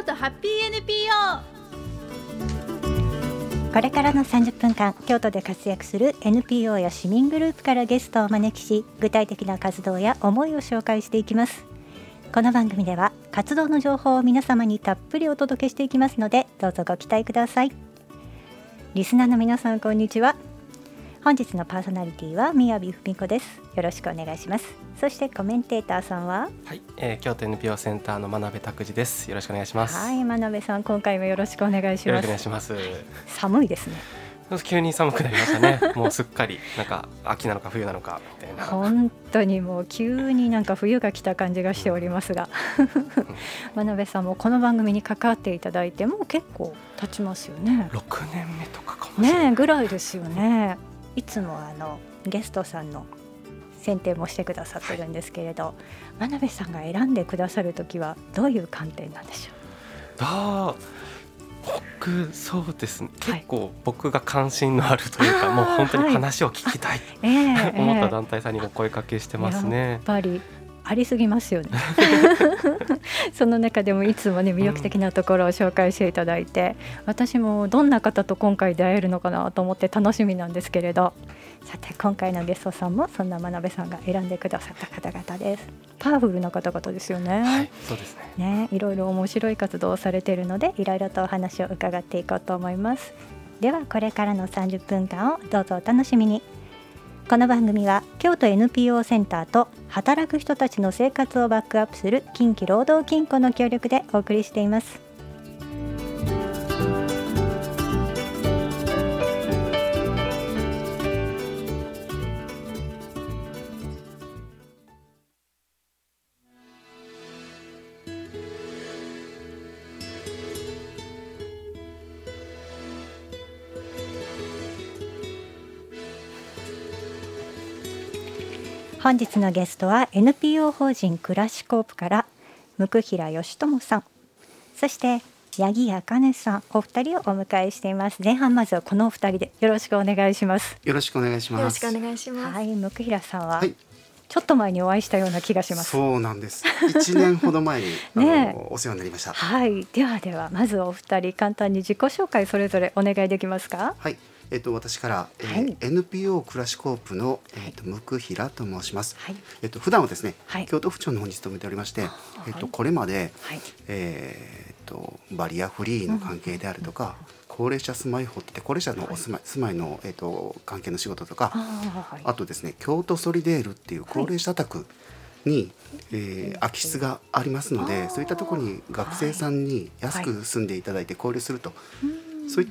京都ハッピー NPO。 これからの30分間、京都で活躍する NPO や市民グループからゲストをお招きし、具体的な活動や思いを紹介していきます。この番組では活動の情報を皆様にたっぷりお届けしていきますので、どうぞご期待ください。リスナーの皆さん、こんにちは。本日のパーソナリティは宮城文子です。よろしくお願いします。そしてコメンテーターさんは、 はい、京都 NPO センターの真鍋拓司です。よろしくお願いします。 はい、真鍋さん、今回もよろしくお願いします。 よろしくお願いします。 寒いですね。 急に寒くなりましたね。もうすっかりなんか秋なのか冬なのかみたいな。 本当にもう急になんか冬が来た感じがしておりますが真鍋さんもこの番組に関わっていただいてもう結構経ちますよね。 6年目とかかもしれないねぐらいですよね。いつもゲストさんの選定もしてくださってるんですけれど、真鍋さんが選んでくださるときはどういう観点なんでしょう。 そうですね、結構僕が関心のあるというか、もう本当に話を聞きたいと思った団体さんにも声かけしてますね。 やっぱりありすぎますよねその中でもいつもね、魅力的なところを紹介していただいて、私もどんな方と今回出会えるのかなと思って楽しみなんですけれど、さて今回のゲストさんもそんな真鍋さんが選んでくださった方々です。パワフルな方々ですよね。 はい、そうですね。 いろいろ面白い活動をされているので、いろいろとお話を伺っていこうと思います。ではこれからの30分間をどうぞお楽しみに。この番組は京都 NPO センターと働く人たちの生活をバックアップする近畿労働金庫の協力でお送りしています。本日のゲストは NPO 法人クラシコープから向平義智さん、そして八木茜さん、お二人をお迎えしています。前半まずはこのお二人でよろしくお願いします。 よろしくお願いします。 よろしくお願いします。 はい、向平さんは、 はい、 ちょっと前にお会いしたような気がします。 そうなんです。1年ほど前にお世話になりました。 はい、ではまずお二人簡単に自己紹介それぞれお願いできますか。 はい、私から、NPO クラシコープの、向平と申します。はい、普段はですね、京都府庁の方に勤めておりまして、これまで、バリアフリーの関係であるとか、高齢者住まい法って高齢者の住まいの、関係の仕事とか、あとですね、京都ソリデールっていう高齢者宅に、空き室がありますので、そういったところに学生さんに安く住んでいただいて交流すると、そういった、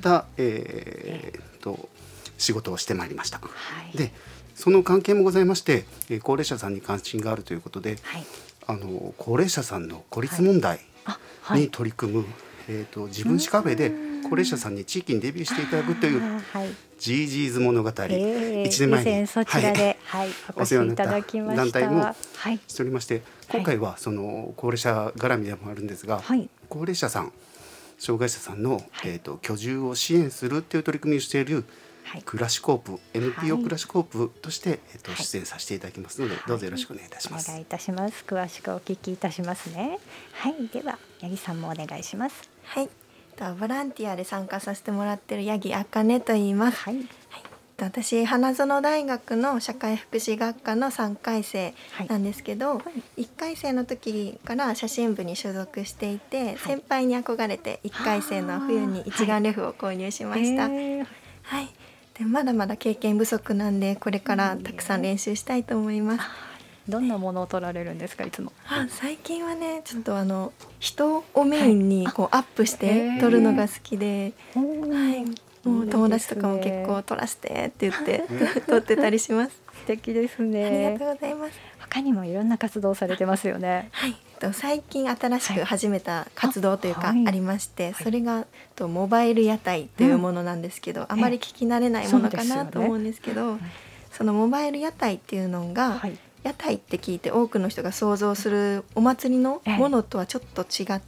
仕事をしてまいりました。で、その関係もございまして、高齢者さんに関心があるということで、高齢者さんの孤立問題に取り組む、自分史カフェで高齢者さんに地域にデビューしていただくという、ジージーズ物語、1年前にそちらで、お越しいただきました団体もしておりまして、今回はその高齢者絡みでもあるんですが、高齢者さん、障害者さんの、居住を支援するという取り組みをしているクラシコープ、NPO クラシコープとして、出演させていただきますので、どうぞよろしくお願いいたします。 お願いいたします。詳しくお聞きいたしますね。はい、では八木さんもお願いします。 はい、ボランティアで参加させてもらっている八木茜と言います。私、花園大学の社会福祉学科の3回生なんですけど、1回生の時から写真部に所属していて、先輩に憧れて1回生の冬に一眼レフを購入しました。でまだまだ経験不足なんで、これからたくさん練習したいと思います。 どんなものを撮られるんですか、いつも。 最近はね、ちょっと人をメインにこうアップして撮るのが好きで、もう友達とかも結構撮らせてって言って撮ってたりします。 素敵ですね。 ありがとうございます。 他にもいろんな活動されてますよね。 最近新しく始めた活動というかありまして、それがモバイル屋台というものなんですけど、あまり聞き慣れないものかなと思うんですけど、そのモバイル屋台っていうのが、屋台って聞いて多くの人が想像するお祭りのものとはちょっと違って、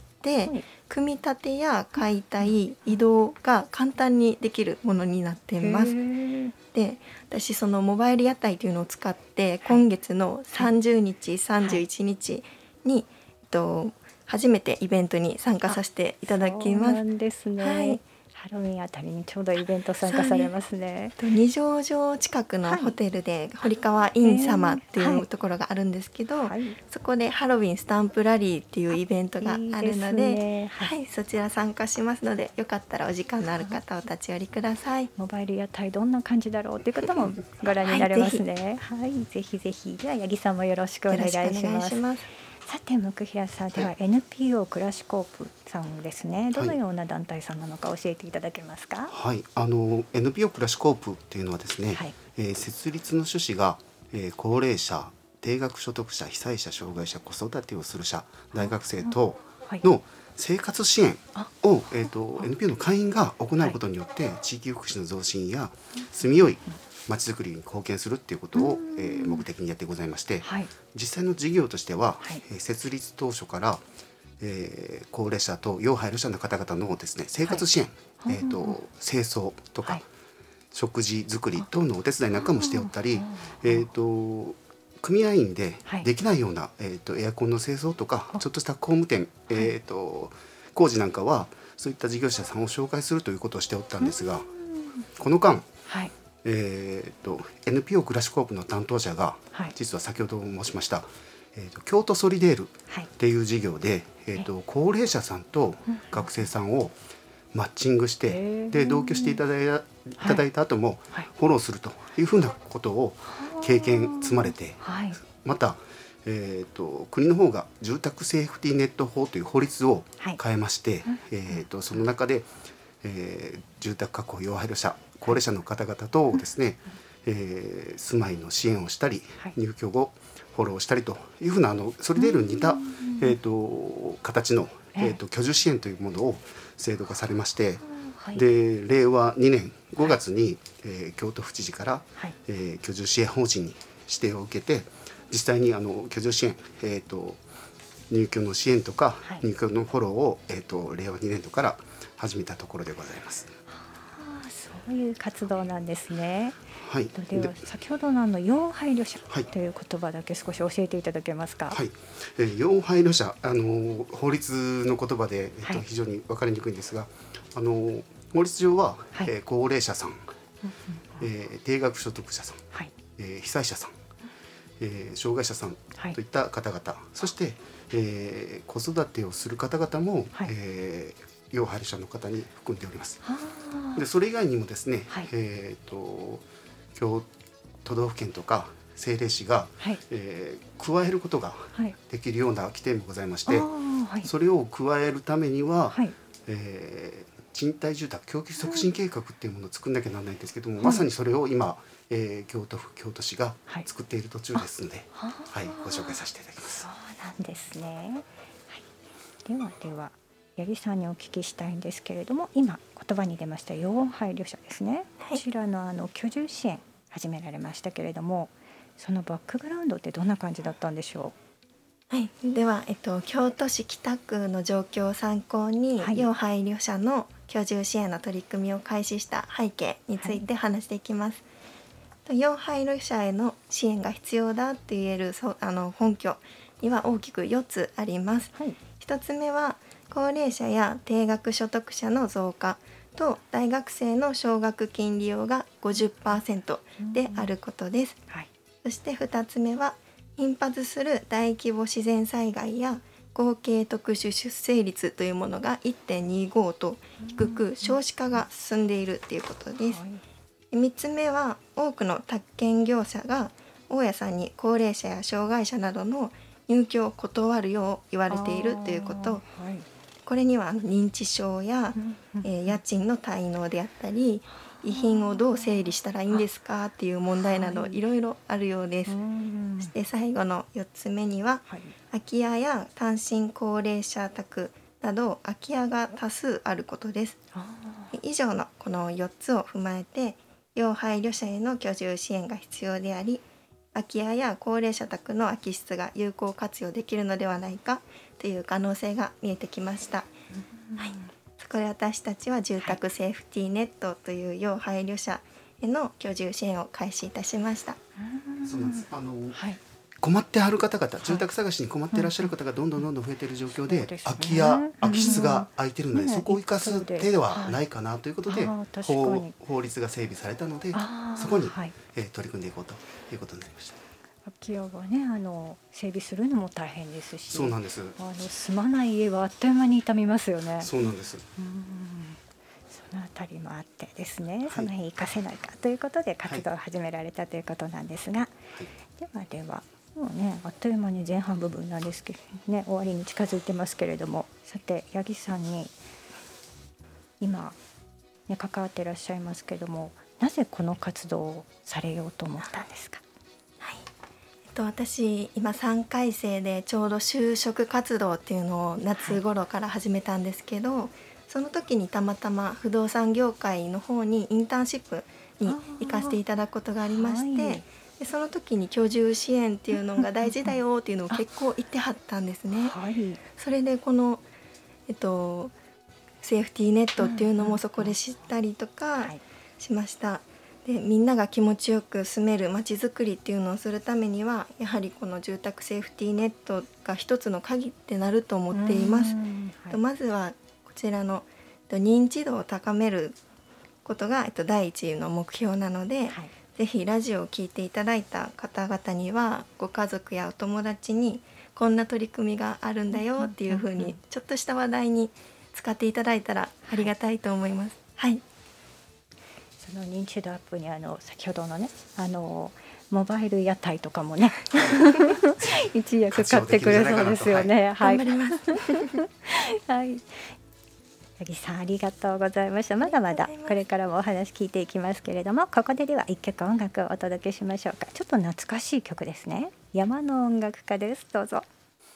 組み立てや解体、移動が簡単にできるものになっています。で、私そのモバイル屋台というのを使って、今月の30日、31日に、 初めてイベントに参加させていただきます。 そうなんですね、はい、ハロウィンあたりにちょうどイベント参加されますね。 二条城近くのホテルで堀川イン様っていうところがあるんですけど、そこでハロウィンスタンプラリーっていうイベントがあるので、そちら参加しますので、よかったらお時間のある方お立ち寄りください。 モバイル屋台どんな感じだろうという方もご覧になれますね。はい、ぜひぜひ。では八木さんもよろしくお願いします。さて向平さん、では NPO クラシコープさんですね、どのような団体さんなのか教えていただけますか。 はい、NPO クラシコープっていうのはですね、設立の趣旨が、高齢者、低額所得者、被災者、障害者、子育てをする者、大学生等の生活支援を、NPO の会員が行うことによって、地域福祉の増進や住みよいまちづくりに貢献するっていうことを、目的にやってございまして、実際の事業としては、設立当初から、高齢者と要配慮者の方々のですね、生活支援、清掃とか、食事作り等のお手伝いなんかもしておったり、組合員でできないような、エアコンの清掃とか、ちょっとした工務店、工事なんかはそういった事業者さんを紹介するということをしておったんですが、この間、NPO クラシコープの担当者が、実は先ほど申しました、京都ソリデールっていう事業で、高齢者さんと学生さんをマッチングして、で同居していただいた後もフォローするというふうなことを経験積まれて、また、国の方が住宅セーフティーネット法という法律を変えまして、その中で、住宅確保要配慮者、高齢者の方々とですね、住まいの支援をしたり、入居後フォローしたりというふうなソリデールに似た、形の、居住支援というものを制度化されまして、で令和2年5月に、京都府知事から、居住支援法人に指定を受けて、実際に居住支援、入居の支援とか、入居のフォローを、令和2年度から始めたところでございます。 そういう活動なんですね。では先ほどの要配慮者という言葉だけ少し教えていただけますか。 要配慮者、法律の言葉で、非常に分かりにくいんですが、法律上は、高齢者さん、低額所得者さん、被災者さん、障害者さんといった方々、そして、子育てをする方々も、要配慮者の方に含んでおります。でそれ以外にもですね、都道府県とか政令市が、加えることができるような規定もございまして、それを加えるためには、賃貸住宅供給促進計画っていうものを作んなきゃならないんですけども、まさにそれを今、京都府京都市が作っている途中ですので、ご紹介させていただきます。 そうなんですね。では八木さんにお聞きしたいんですけれども、今言葉に出ました要配慮者ですね、こちらの居住支援始められましたけれども、そのバックグラウンドってどんな感じだったんでしょう。では、京都市北区の状況を参考に、要配慮者の居住支援の取り組みを開始した背景について話していきます。要配慮者への支援が必要だと言える根拠には大きく4つあります。1つ目は高齢者や低額所得者の増加と大学生の奨学金利用が 50% であることです。そして2つ目は頻発する大規模自然災害や合計特殊出生率というものが 1.25 と低く、少子化が進んでいるということです。3つ目は多くの宅建業者が大家さんに高齢者や障害者などの入居を断るよう言われているということ、これには認知症や、家賃の滞納であったり、遺品をどう整理したらいいんですかっていう問題などいろいろあるようです。そして最後の4つ目には、空き家や単身高齢者宅など空き家が多数あることです。以上のこの4つを踏まえて、要配慮者への居住支援が必要であり、空き家や高齢者宅の空き室が有効活用できるのではないかという可能性が見えてきました。そこで私たちは住宅セーフティーネットという要配慮者への居住支援を開始いたしました。 そうなんです。 困ってはる方々、住宅探しに困っていらっしゃる方がどんどん増えている状況で、空き家空き室が空いているので、そこを生かす手ではないかなということで、法律が整備されたので、そこに、取り組んでいこうということになりました。 空き家はね、整備するのも大変ですし、 そうなんです。 住まない家はあっという間に傷みますよね。 そうなんです。 そのあたりもあってですね、その辺活かせないかということで活動を始められたということなんですが、ではもうね、あっという間に前半部分なんですけどね、終わりに近づいてますけれども、さて八木さんに今、ね、関わっていらっしゃいますけれども、なぜこの活動をされようと思ったんですか？ 私今3回生でちょうど就職活動っていうのを夏頃から始めたんですけど、その時にたまたま不動産業界の方にインターンシップに行かせていただくことがありまして、でその時に居住支援っていうのが大事だよっていうのを結構言ってはったんですね。それでこの、セーフティーネットっていうのもそこで知ったりとかしました。でみんなが気持ちよく住めるまちづくりっていうのをするためには、やはりこの住宅セーフティーネットが一つの鍵ってなると思っています。まずはこちらの認知度を高めることが第一の目標なので、ぜひラジオを聞いていただいた方々には、ご家族やお友達にこんな取り組みがあるんだよっていうふうにちょっとした話題に使っていただいたらありがたいと思います。 その認知度アップに先ほどのね、モバイル屋台とかもね一役買ってくれそうですよね。 頑張ります。 八木さんありがとうございました。まだまだこれからもお話聞いていきますけれども、ここでは一曲音楽をお届けしましょうか。ちょっと懐かしい曲ですね。山の音楽家です。どうぞ。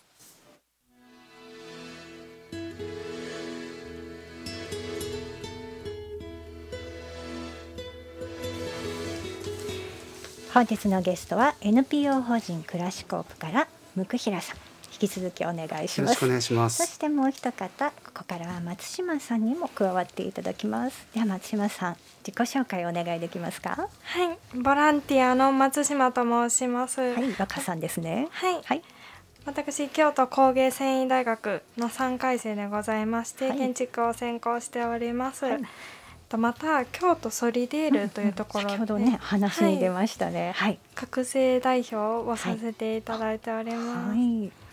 本日のゲストは NPO 法人クラシコープから向平さん、引き続きお願いします。 よろしくお願いします。 そしてもう一方、ここからは松島さんにも加わっていただきます。では松島さん、自己紹介お願いできますか？ はい、ボランティアの松島と申します。 はい、若さんですね。 はい。私京都工芸繊維大学の3回生でございまして、建築を専攻しております。また京都ソリデールというところで、 先ほどね話に出ましたね。 学生代表をさせていただいております。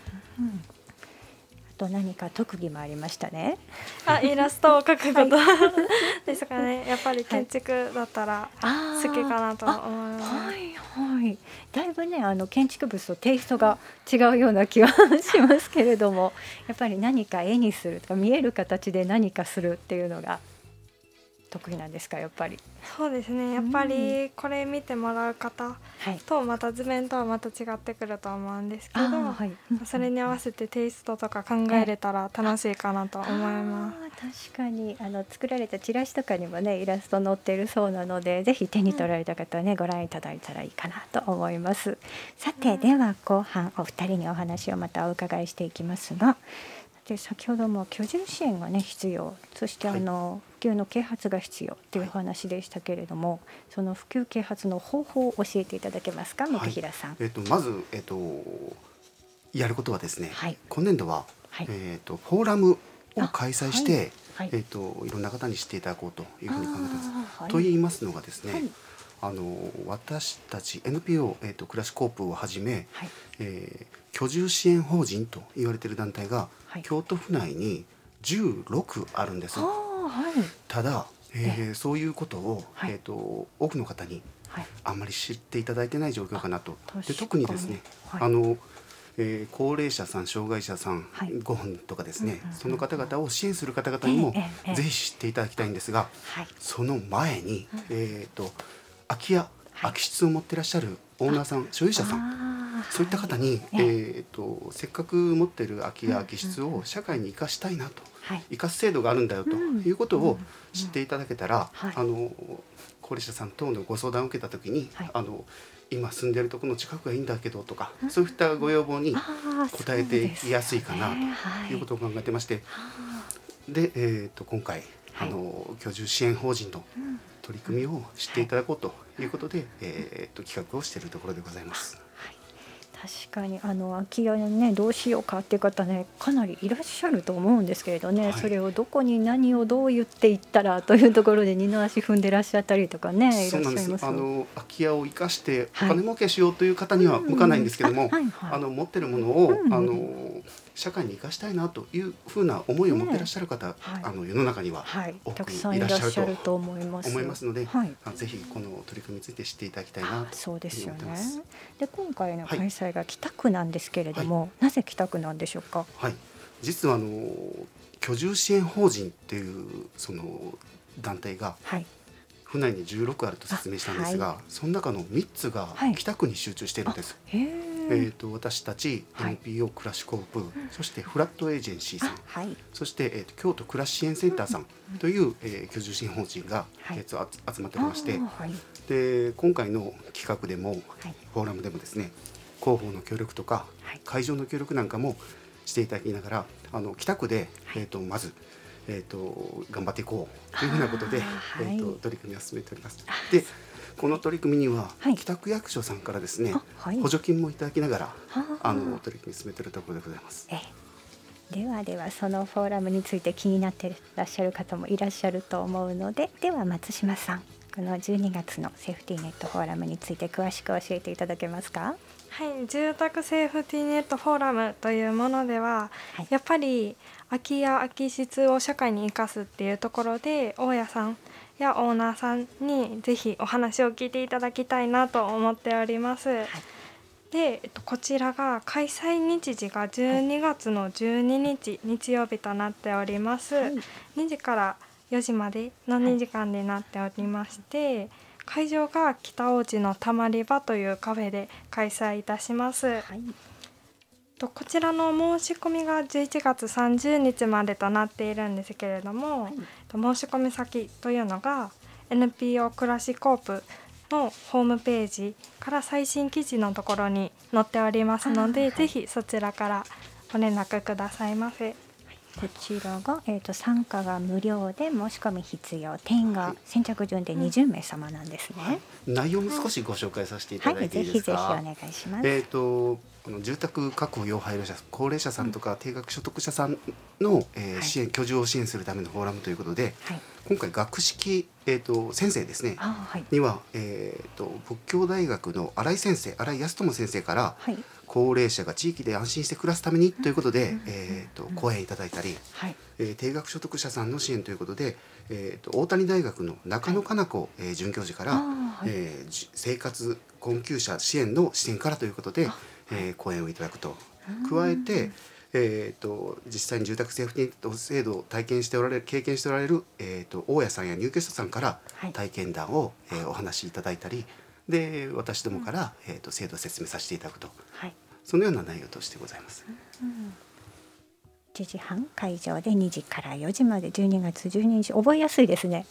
あと何か特技もありましたね。 イラストを描くことですかね。やっぱり建築だったら好きかなと思います。 だいぶね建築物とテイストが違うような気はしますけれども、やっぱり何か絵にするとか見える形で何かするっていうのが得意なんですか？やっぱりそうですね。やっぱりこれ見てもらう方とまた図面とはまた違ってくると思うんですけど、それに合わせてテイストとか考えれたら楽しいかなと思います。 確かに作られたチラシとかにもねイラスト載っているそうなので、ぜひ手に取られた方はね、ご覧いただいたらいいかなと思います。さて、では後半お二人にお話をまたお伺いしていきますが、で先ほども居住支援がね必要、そして普及の啓発が必要というお話でしたけれども、その普及啓発の方法を教えていただけますか、向平さん。 まず、やることはですね、今年度は、フォーラムを開催して、いろんな方に知っていただこうというふうに考えています。と言いますのがですね、私たち NPO、クラシコープをはじめ、居住支援法人と言われている団体が、京都府内に16あるんです。ただ、そういうことを、多くの方にあんまり知っていただいてない状況かなと。で特にですね、高齢者さん、障害者さん、ご本とかですね、その方々を支援する方々にもぜひ知っていただきたいんですが、その前に、空き家、空き室を持っていらっしゃるオーナーさん、所有者さん、そういった方に、せっかく持っている空き家、空き室を社会に生かしたいなと、生かす制度があるんだよということを知っていただけたら、高齢者さん等のご相談を受けたときに、今住んでるところの近くがいいんだけどとか、そういったご要望に応えていやすいかなということを考えてまして、で、今回居住支援法人の取り組みを知っていただこうということで、企画をしているところでございます。 確かに空き家ねどうしようかっていう方ねかなりいらっしゃると思うんですけれどね、それをどこに何をどう言っていったらというところで二の足踏んでらっしゃったりとかねいらっしゃいます。 そうなんです。空き家を生かしてお金儲けしようという方には向かないんですけども、持ってるものを、社会に生かしたいなというふうな思いを持っていらっしゃる方、世の中には多くいらっしゃると思いますので、ぜひこの取り組みについて知っていただきたいなと思ってます。 そうですよね。で今回の開催が北区なんですけれども、なぜ北区なんでしょうか。 実は居住支援法人っていうその団体が、府内に16あると説明したんですが、その中の3つが北区に集中しているんです。私たち NPO 暮らしコープ、そしてフラットエージェンシーさん、そして、京都暮らし支援センターさんという、居住支援法人が、集まっておりまして、で今回の企画でも、フォーラムでもですね広報の協力とか、会場の協力なんかもしていただきながら北区で、まず頑張っていこうというふうなことで、取り組みを進めております。でこの取り組みには、北区役所さんからですね、補助金もいただきながら取り組みを進めているところでございます。 ではそのフォーラムについて気になっていらっしゃる方もいらっしゃると思うので、では松島さん、この12月のセーフティーネットフォーラムについて詳しく教えていただけますか。 住宅セーフティーネットフォーラムというものでは、やっぱり空き家空き室を社会に生かすっていうところで、大家さんやオーナーさんにぜひお話を聞いていただきたいなと思っております。で、こちらが開催日時が12月の12日、日曜日となっております。2時から4時までの2時間になっておりまして、会場が北大路のたまり場というカフェで開催いたします。こちらの申し込みが11月30日までとなっているんですけれども、申し込み先というのが NPO 暮らしコープのホームページから最新記事のところに載っておりますので、ぜひそちらからご連絡くださいませ。 こちらが、参加が無料で申し込み必要、定員が先着順で20名様なんですね。 内容も少しご紹介させていただいていいですか。 ぜひお願いします。 この住宅確保要配慮者、高齢者さんとか低額所得者さんの、支援、居住を支援するためのフォーラムということで、今回学識、先生ですね、には、仏教大学の新井先生、新井康友先生から、高齢者が地域で安心して暮らすためにということで、講演いただいたり、低額所得者さんの支援ということで、大谷大学の中野かな子、准教授から、生活困窮者支援の視点からということで、講演をいただくと。加えて、実際に住宅セーフティーネット制度を経験しておられる、大家さんや入居者さんから体験談を、お話しいただいたりで、私どもから、制度を説明させていただくと、そのような内容としてございます。 1時半会場で2時から4時まで、12月12日、覚えやすいですね。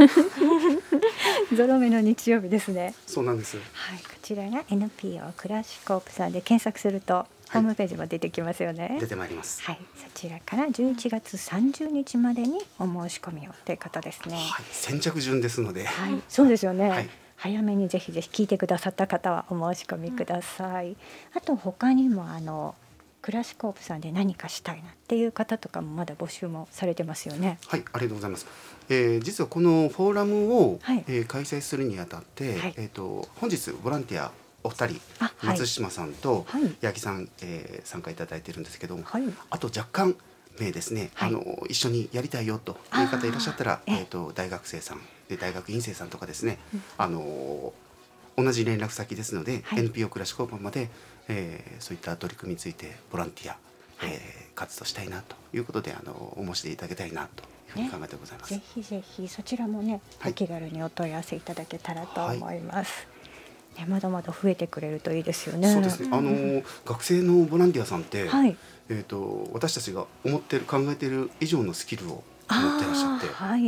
ゾロ目の日曜日ですね。 そうなんです。 こちらが NPO 暮らしコープさんで検索するとホームページも出てきますよね。 出てまいります。 そちらから11月30日までにお申し込みをということですね。 先着順ですので。 そうですよね。早めにぜひ聞いてくださった方はお申し込みください。あと他にも暮らしコープさんで何かしたいなっていう方とかもまだ募集もされてますよね。 ありがとうございます。実はこのフォーラムを、開催するにあたって、本日ボランティアお二人、松島さんと八木さん、参加いただいているんですけども、あと若干名ですね、一緒にやりたいよという方いらっしゃったら、大学生さんで大学院生さんとかですね、同じ連絡先ですので、NPO 暮らしコープまで、そういった取り組みについてボランティア、活動したいなということでお申し出いただきたいなというふうに考えてございます。 ぜひぜひそちらもね、お気軽にお問い合わせいただけたらと思います。まだまだ増えてくれるといいですよね。 そうですね。学生のボランティアさんって、私たちが考えている以上のスキルを持っていらっしゃって、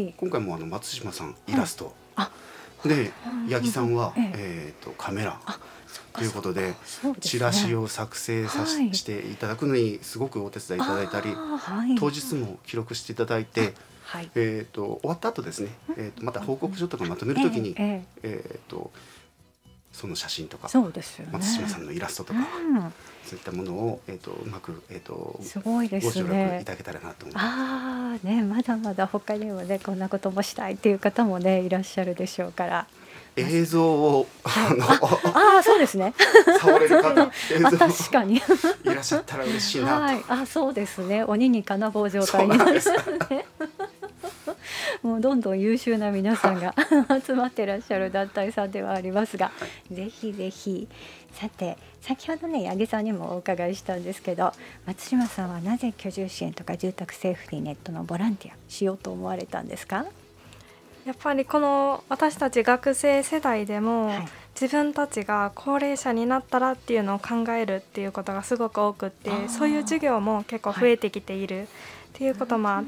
今回も松島さんイラスト、で八木さんは、カメラということで、チラシを作成していただくのにすごくお手伝いいただいたり、当日も記録していただいて、終わった後ですね、また報告書とかまとめるときに、 その写真とか、 そうですよね、 松島さんのイラストとか、そういったものを、うまく、 すごいですね、 ご助力いただけたらなと思います。 まだまだ他にもねこんなこともしたいっていう方もねいらっしゃるでしょうから、 映像をそうですね触れる方映像確かにいらっしゃったら嬉しいなと。 そうですね、鬼に金棒状態になりますねもうどんどん優秀な皆さんが集まってらっしゃる団体さんではありますが、ぜひぜひ。さて先ほどね八木さんにもお伺いしたんですけど、松島さんはなぜ居住支援とか住宅セーフティーネットのボランティアしようと思われたんですか？ やっぱりこの私たち学生世代でも、自分たちが高齢者になったらっていうのを考えるっていうことがすごく多くって、そういう授業も結構増えてきているっていうこともあって、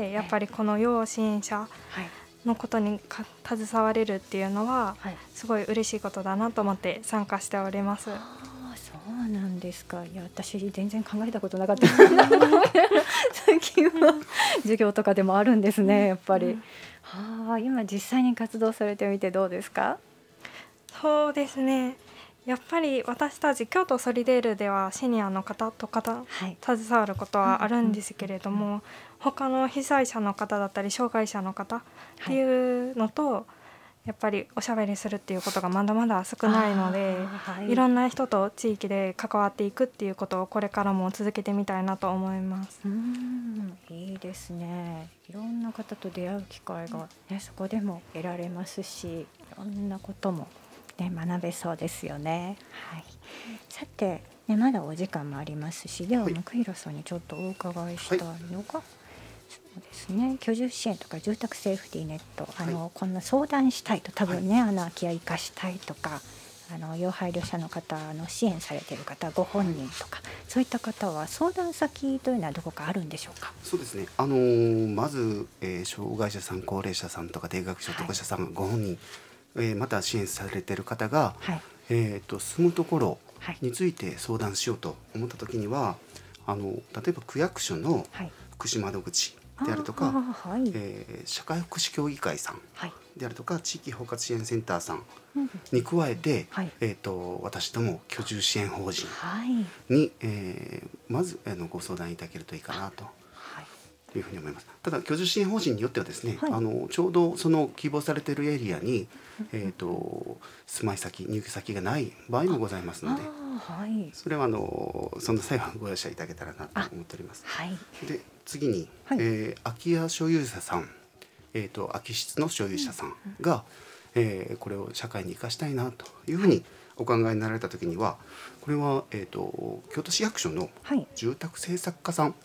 やっぱりこの要支援者のことに携われるっていうのはすごい嬉しいことだなと思って参加しております。 そうなんですか。いや私全然考えたことなかった最近は授業とかでもあるんですね、やっぱり。今実際に活動されてみてどうですか？ そうですね、やっぱり私たち京都ソリデールではシニアの方と携わることはあるんですけれども、他の被災者の方だったり障害者の方っていうのと、やっぱりおしゃべりするっていうことがまだまだ少ないので、いろんな人と地域で関わっていくっていうことをこれからも続けてみたいなと思います。 いいですね。いろんな方と出会う機会が、そこでも得られますし、いろんなことも、学べそうですよね。さて、まだお時間もありますし、では向弘さんにちょっとお伺いしたいのが、そうですね、居住支援とか住宅セーフティーネット、こんな相談したいと、多分ね、空き家生かしたいとか、要配慮者の方の支援されている方ご本人とか、そういった方は相談先というのはどこかあるんでしょうか？ そうですね、まず、障害者さん、高齢者さんとか低額所得者さんご本人、また支援されている方が、住むところについて相談しようと思った時には、例えば区役所の福祉窓口であるとか、社会福祉協議会さんであるとか、地域包括支援センターさんに加えて、私ども居住支援法人に、まずご相談いただけるといいかなというふうに思います。ただ居住支援法人によってはですね、ちょうどその希望されているエリアに、住まい先入居先がない場合もございますので、それはその際はご容赦いただけたらなと思っております。で次に、空き家所有者さん、空き室の所有者さんが、これを社会に生かしたいなというふうにお考えになられた時には、これは、京都市役所の住宅政策課さん、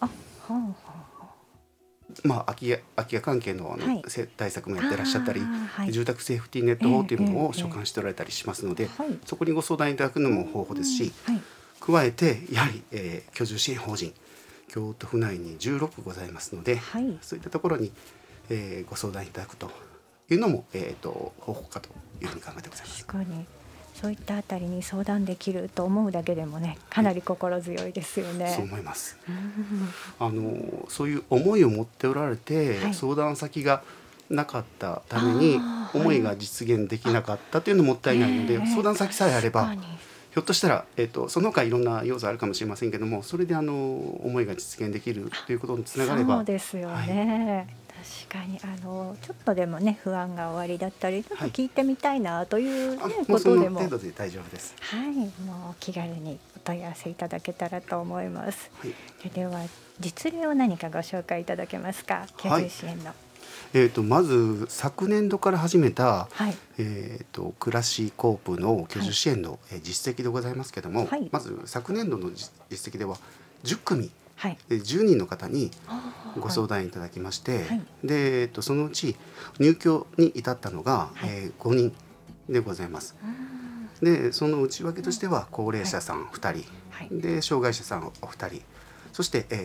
空き家関係の対策もやってらっしゃったり、住宅セーフティーネット法というものを所管しておられたりしますので、そこにご相談いただくのも方法ですし、加えてやはり、居住支援法人京都府内に16ございますので、そういったところに、ご相談いただくというのも、方法かというふうに考えてございます。 確かにそういったあたりに相談できると思うだけでもね、かなり心強いですよね。 そう思います。そういう思いを持っておられて、相談先がなかったために思いが実現できなかったというのももったいないので、相談先さえあれば、ひょっとしたら、その他いろんな要素あるかもしれませんけども、それで思いが実現できるということにつながれば。 そうですよね、確かにちょっとでもね不安がおありだったり、ちょっと聞いてみたいなという、ことでも、 その程度で大丈夫です。 もう気軽にお問い合わせいただけたらと思います。では実例を何かご紹介いただけますか？居住支援の。 まず昨年度から始めた、暮らしコープの居住支援の、実績でございますけども、まず昨年度の実績では10組、10人の方にご相談いただきまして、でそのうち入居に至ったのが、5人でございます。でその内訳としては高齢者さん2人、で障害者さんお二人、そして、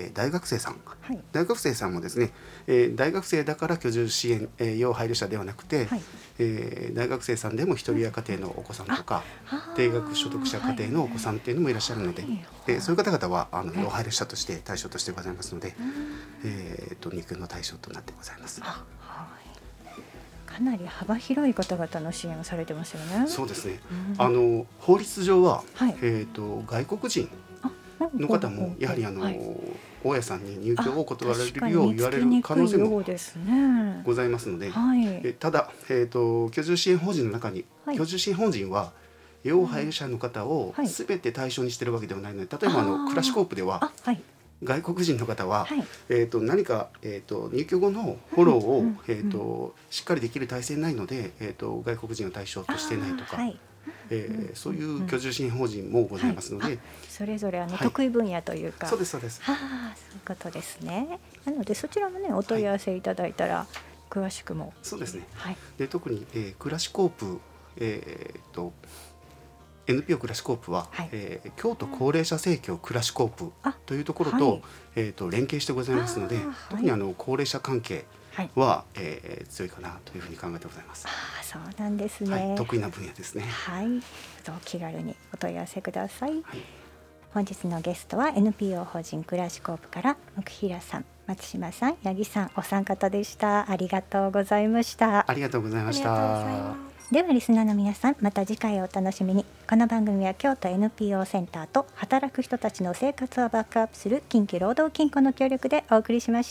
大学生さん、大学生さんもですね、大学生だから居住支援、要配慮者ではなくて、大学生さんでも一人親家庭のお子さんとか、低額所得者家庭のお子さんっていうのもいらっしゃるので、そういう方々は要配慮者として対象としてございますので、入居の対象となってございます。 かかなり幅広い方々の支援をされてますよね。 そうですね、法律上は、外国人の方もやはり大家さんに入居を断られるよう言われる可能性もございますので、ただ、居住支援法人の中に、居住支援法人は要配偶者の方を全て対象にしているわけではないので、例えばクラシコープでは外国人の方は、何か、入居後のフォローを、しっかりできる体制ないので、外国人を対象としていないとか、そういう居住支援法人もございますので、 それぞれ得意分野というか、 そうですそうです。 そういうことですね。なのでそちらもねお問い合わせいただいたら詳しくも。 そうですね。で特に、クラシコープ、NPO クラシコープは、京都高齢者生協クラシコープというところと、連携してございますので、特に高齢者関係は、強いかなというふうに考えてございます。 そうなんですね。 得意な分野ですね。 お気軽にお問い合わせください。本日のゲストは NPO 法人クラシコープから奥平さん、松島さん、八木さん、お三方でした。ありがとうございました。 ありがとうございました。 ではリスナーの皆さん、また次回をお楽しみに。この番組は京都 NPO センターと働く人たちの生活をバックアップする近畿労働金庫の協力でお送りしました。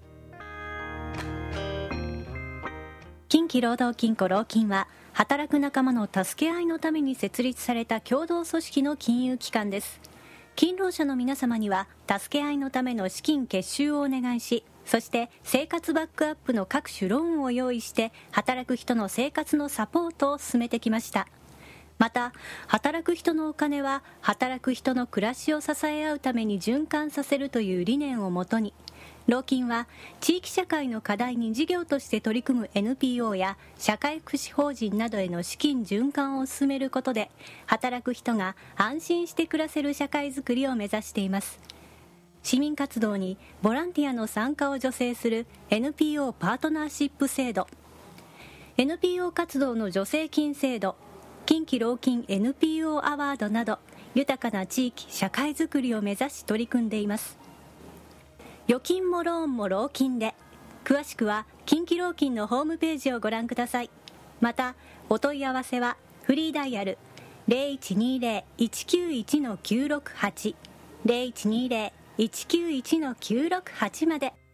近畿労働金庫労金は働く仲間の助け合いのために設立された共同組織の金融機関です。勤労者の皆様には助け合いのための資金結集をお願いし、そして生活バックアップの各種ローンを用意して働く人の生活のサポートを進めてきました。また働く人のお金は働く人の暮らしを支え合うために循環させるという理念をもとに、労金は地域社会の課題に事業として取り組む NPO や社会福祉法人などへの資金循環を進めることで、働く人が安心して暮らせる社会づくりを目指しています。市民活動にボランティアの参加を助成する NPO パートナーシップ制度、 NPO 活動の助成金制度、近畿労金 NPO アワードなど豊かな地域社会づくりを目指し取り組んでいます。預金もローンも労金で。詳しくは近畿労金のホームページをご覧ください。またお問い合わせはフリーダイヤル 0120-191-968 0120-191-968まで。